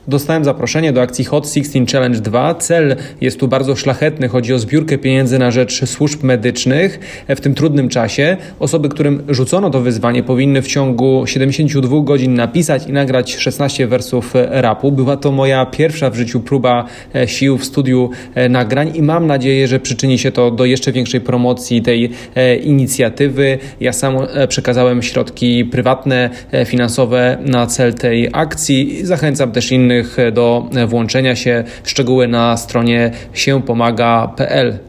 dostałem zaproszenie do akcji Hot 16 Challenge 2. Cel jest tu bardzo szlachetny. Chodzi o zbiórkę pieniędzy na rzecz służb medycznych w tym trudnym czasie. Osoby, którym rzucono to wyzwanie, powinny w ciągu 72 godzin napisać i nagrać 16 wersów rapu. Była to moja pierwsza w życiu próba sił w studiu nagrań i mam nadzieję, że przyczyni się to do jeszcze większej promocji tej inicjatywy. Ja sam przekazałem środki prywatne, finansowe na cel tej akcji. Zachęcam też innych do włączenia się. Szczegóły na stronie siepomaga.pl.